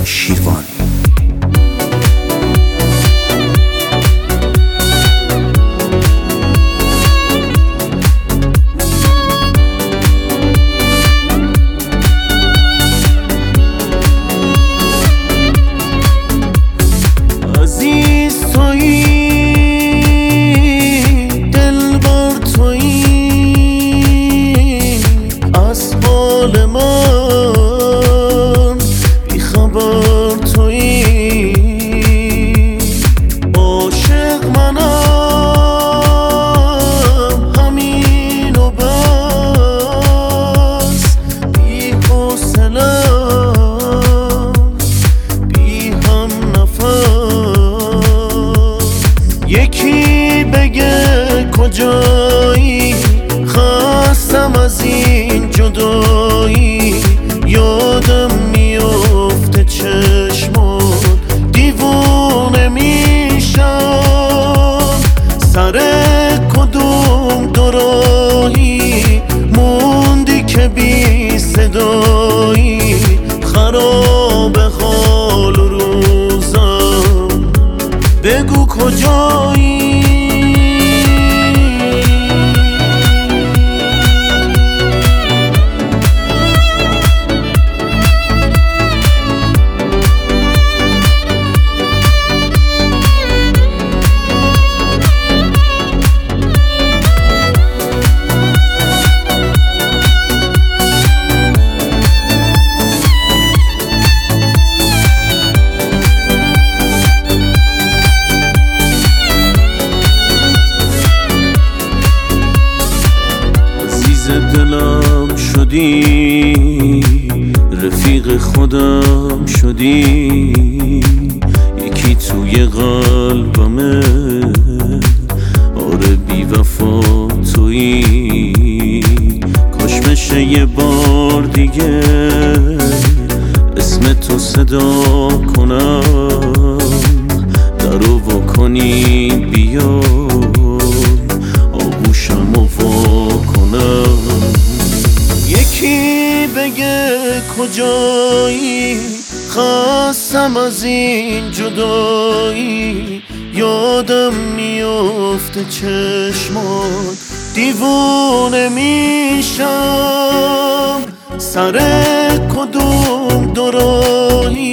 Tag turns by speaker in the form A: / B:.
A: شیروان.
B: عزیز تویی، دلبر تویی، از حال من بیخبر تویی. عاشق منم همین و بس، بی حوصله‌ام، بی هم نفس. یکی بگه کجایی، خستم از این جدایی. یادم میفته چشمات، دیوونه میشم. سر کدوم دوراهی موندی که بی صدایی؟ خراب حال و روزم، بگو کجایی؟ دلم شدی، رفیق خودم شدی. یکی توی قلبمه، آره بی وفا تویی. کاش بشه یه بار دیگه اسم تو صدا کنم، درو واکنی بیا آغوشم و واکنم. یکی بگه کجایی، خستم از این جدایی. یادم میفته چشمات، دیوونه میشم. سر کدوم دوراهی